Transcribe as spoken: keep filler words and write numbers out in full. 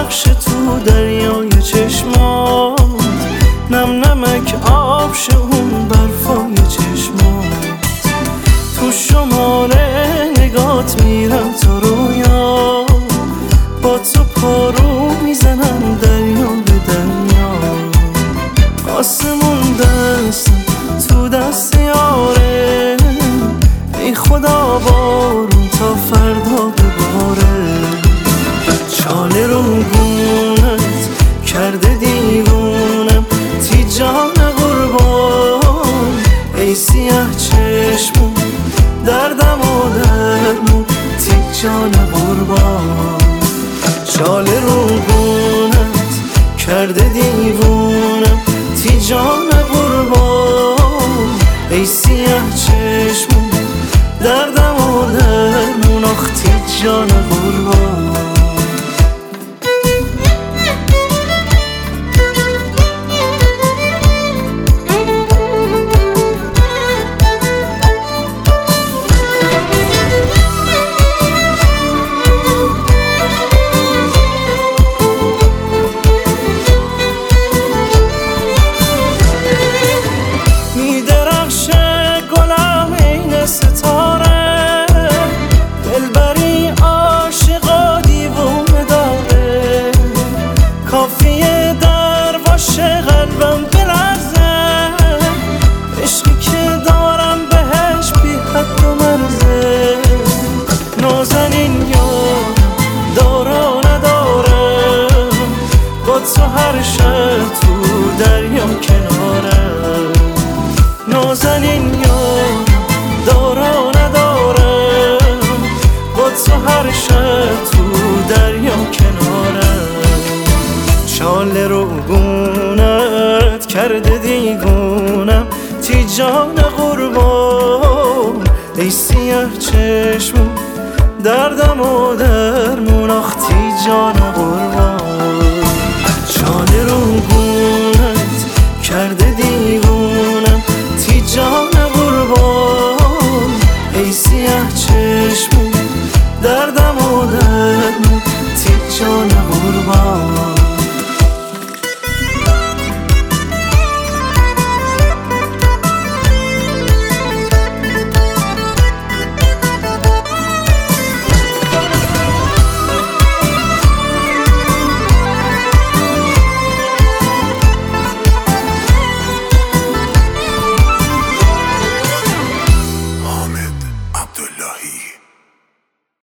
نقش تو دریای چشمات، نم نمک آب شه اون برفای چشمات. تو شمال نگات میرم تا رویا، با تو پارو میزنم دریا به دریا. آسمون دستم تو دست یاره، ای خدا بارون تا فردا بباره. چاله رو گونت کرده دیوونم، تی جان قربان ای سیاه چشمون، دردم و درمون تی جان قربان. چاله رو گونت کرده دیوونم، تی جان قربان ای سیاه چشمون، دردم و درمون آخ تی جان قربان. ستاره دلبری عاشقا دیوونه داره، کافیه در واشه قلبم بلرزه. عشقی که دارم بهش بی حد و مرزه. نازنین یارم دارا ندارم، با تو هر شب تو دریا کنارم. نازنین یارم دارا ندارم، با تو هر شب تو دریا کنارم. چاله رو گونت کرده دیوونم، تی جان قربان ای سیاه چشمون، دردم و درمون آخ تی جان قربان.